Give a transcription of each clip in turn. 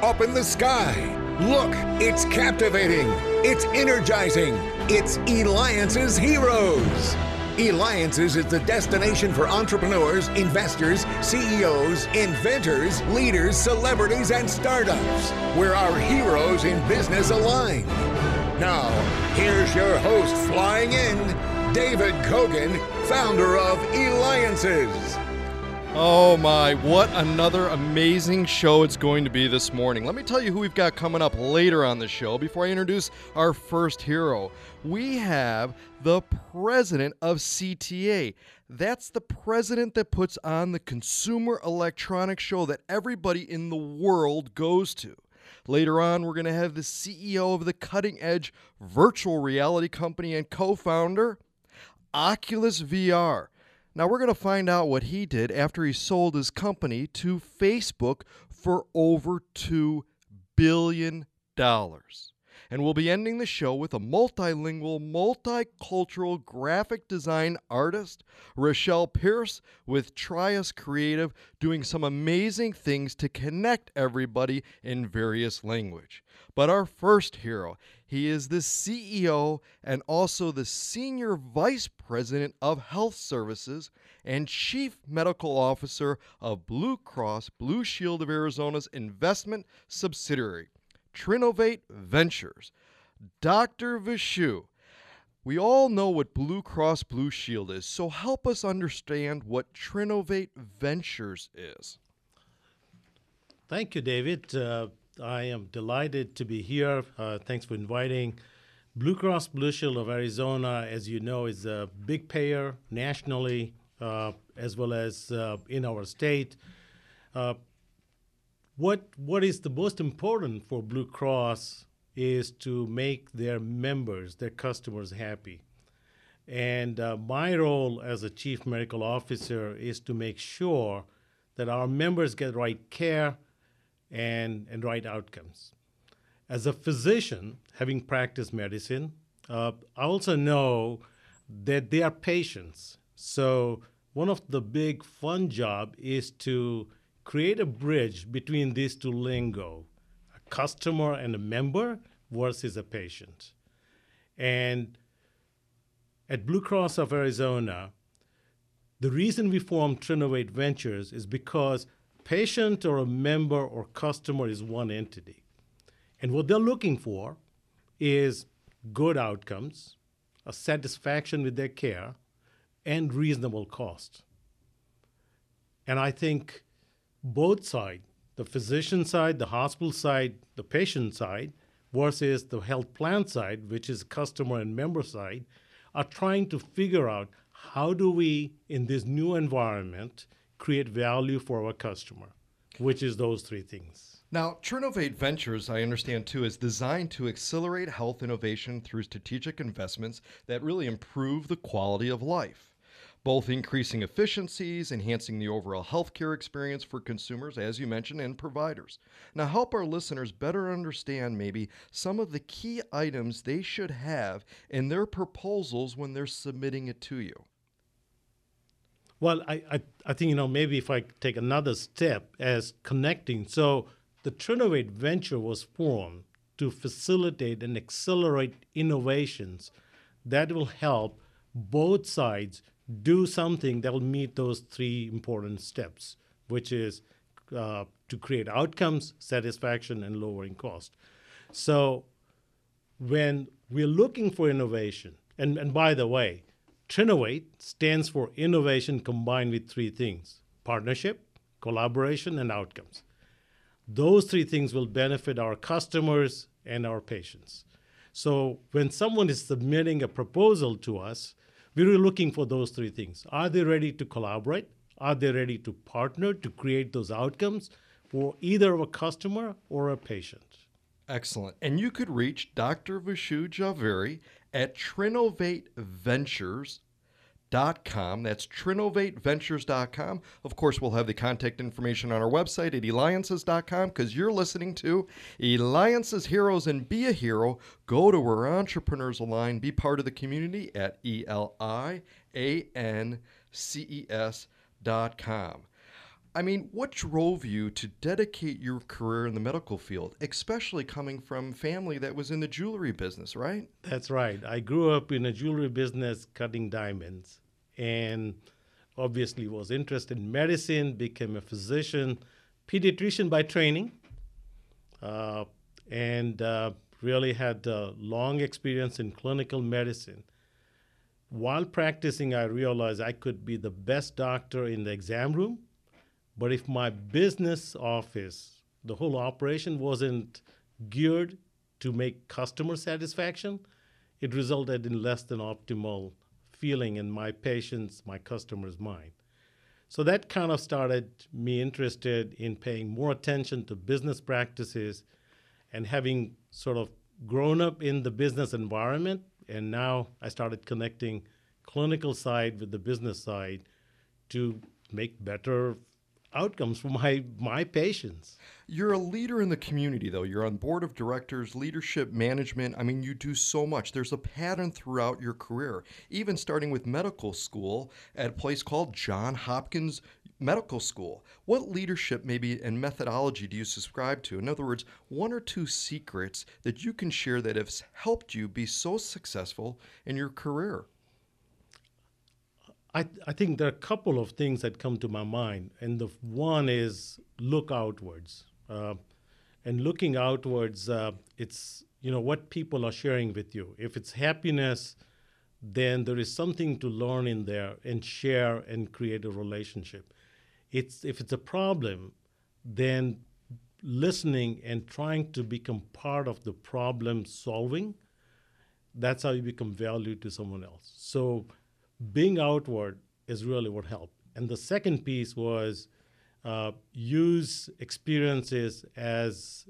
up in the sky. Look, it's captivating. It's energizing. It's Eliance's Heroes. Eliance's is the destination for entrepreneurs, investors, CEOs, inventors, leaders, celebrities, and startups, where our heroes in business align. Now, here's your host flying in, David Kogan, founder of Eliance's. Oh my, what another amazing show it's going to be this morning. Let me tell you who we've got coming up later on the show before I introduce our first hero. We have the president of CTA. That's the president that puts on the Consumer Electronics Show that everybody in the world goes to. Later on, we're going to have the CEO of the cutting-edge virtual reality company and co-founder, Oculus VR. Now, we're going to find out what he did after he sold his company to Facebook for over $2 billion. And we'll be ending the show with a multilingual, multicultural graphic design artist, Rochelle Pierce, with Trias Creative, doing some amazing things to connect everybody in various language. But our first hero, he is the CEO and also the Senior Vice President of Health Services and Chief Medical Officer of Blue Cross Blue Shield of Arizona's investment subsidiary, Trinovate Ventures. Dr. Vishu, we all know what Blue Cross Blue Shield is, so help us understand what Trinovate Ventures is. Thank you, David. I am delighted to be here. Thanks for inviting. Blue Cross Blue Shield of Arizona, as you know, is a big payer nationally as well as in our state. What is the most important for Blue Cross is to make their members, their customers, happy. And my role as a chief medical officer is to make sure that our members get right care and right outcomes. As a physician, having practiced medicine, I also know that they are patients. So one of the big fun job is to create a bridge between these two lingo, a customer and a member versus a patient. And at Blue Cross of Arizona, the reason we formed Trinovate Ventures is because patient or a member or customer is one entity. And what they're looking for is good outcomes, a satisfaction with their care, and reasonable cost. And I think both sides, the physician side, the hospital side, the patient side, versus the health plan side, which is customer and member side, are trying to figure out how do we, in this new environment, create value for our customer, which is those three things. Now, Trinovate Ventures, I understand too, is designed to accelerate health innovation through strategic investments that really improve the quality of life, both increasing efficiencies, enhancing the overall healthcare experience for consumers, as you mentioned, and providers. Now, help our listeners better understand maybe some of the key items they should have in their proposals when they're submitting it to you. Well, I think, maybe if I take another step as connecting. So the Trinovate Venture was formed to facilitate and accelerate innovations that will help both sides do something that will meet those three important steps, which is to create outcomes, satisfaction, and lowering cost. So when we're looking for innovation, and by the way, Trinovate stands for innovation combined with three things: partnership, collaboration, and outcomes. Those three things will benefit our customers and our patients. So when someone is submitting a proposal to us, we're looking for those three things. Are they ready to collaborate? Are they ready to partner to create those outcomes for either a customer or a patient? Excellent. And you could reach Dr. Vishu Javeri at TrinovateVentures.com. That's TrinovateVentures.com. Of course, we'll have the contact information on our website at Eliances.com because you're listening to Eliances Heroes, and be a hero. Go to where entrepreneurs align. Be part of the community at ELIANCES.com. I mean, what drove you to dedicate your career in the medical field, especially coming from family that was in the jewelry business, right? That's right. I grew up in a jewelry business cutting diamonds and obviously was interested in medicine, became a physician, pediatrician by training, uh, and really had long experience in clinical medicine. While practicing, I realized I could be the best doctor in the exam room, but if my business office, the whole operation wasn't geared to make customer satisfaction, it resulted in less than optimal feeling in my patients, my customers' mind. So that kind of started me interested in paying more attention to business practices and having sort of grown up in the business environment. And now I started connecting clinical side with the business side to make better outcomes for my patients. You're a leader in the community, though. You're on board of directors, leadership, management. I mean, you do so much. There's a pattern throughout your career, even starting with medical school at a place called John Hopkins Medical School. What leadership, maybe, and methodology do you subscribe to? In other words, one or two secrets that you can share that have helped you be so successful in your career. I think there are a couple of things that come to my mind, and the one is look outwards. And looking outwards, it's what people are sharing with you. If it's happiness, then there is something to learn in there and share and create a relationship. If it's a problem, then listening and trying to become part of the problem solving, that's how you become value to someone else. So being outward is really what helped. And the second piece was use experiences as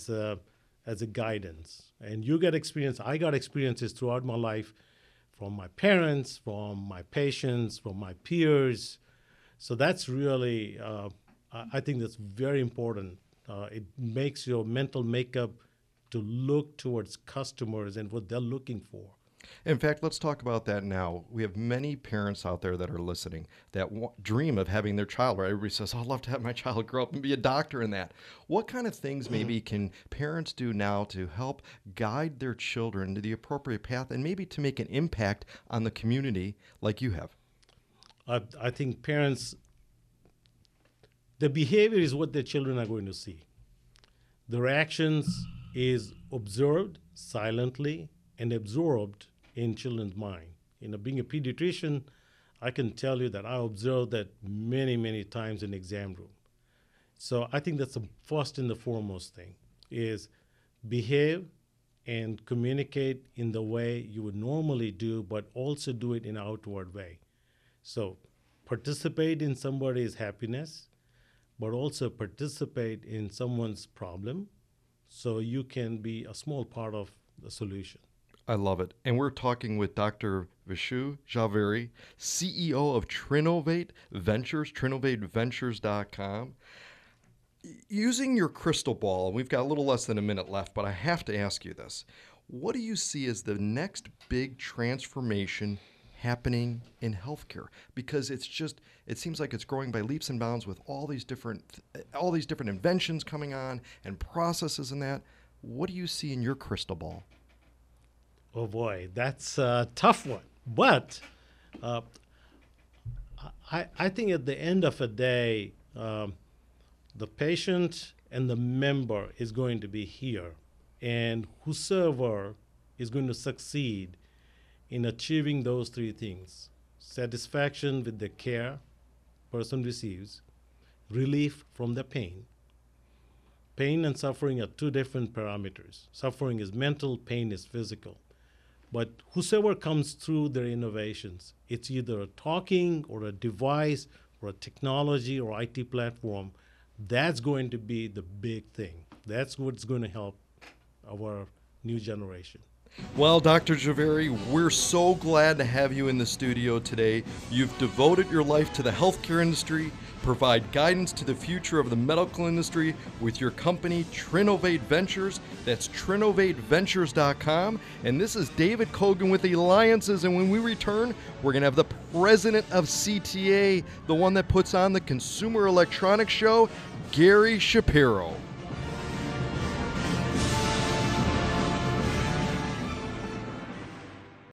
a guidance. And you get experience. I got experiences throughout my life from my parents, from my patients, from my peers. So that's really, I think that's very important. It makes your mental makeup to look towards customers and what they're looking for. In fact, let's talk about that now. We have many parents out there that are listening that dream of having their child, where everybody says, oh, I'd love to have my child grow up and be a doctor in that. What kind of things maybe can parents do now to help guide their children to the appropriate path and maybe to make an impact on the community like you have? I think parents, the behavior is what their children are going to see. The reactions is observed silently and absorbed in children's mind. Being a pediatrician, I can tell you that I observed that many, many times in the exam room. So I think that's the first and the foremost thing is behave and communicate in the way you would normally do, but also do it in an outward way. So participate in somebody's happiness, but also participate in someone's problem so you can be a small part of the solution. I love it. And we're talking with Dr. Vishu Jhaveri, CEO of Trinovate Ventures, trinovateventures.com. Using your crystal ball, we've got a little less than a minute left, but I have to ask you this. What do you see as the next big transformation happening in healthcare? Because it seems like it's growing by leaps and bounds with all these different inventions coming on and processes and that. What do you see in your crystal ball? Oh boy, that's a tough one. But I think at the end of the day, the patient and the member is going to be here. And whosoever is going to succeed in achieving those three things: satisfaction with the care person receives, relief from the pain. Pain and suffering are two different parameters. Suffering is mental, pain is physical. But whosoever comes through their innovations, it's either a talking or a device or a technology or IT platform, that's going to be the big thing. That's what's going to help our new generation. Well, Dr. Javeri, we're so glad to have you in the studio today. You've devoted your life to the healthcare industry, provide guidance to the future of the medical industry with your company, Trinovate Ventures. That's trinovateventures.com. And this is David Kogan with Alliances. And when we return, we're going to have the president of CTA, the one that puts on the Consumer Electronics Show, Gary Shapiro.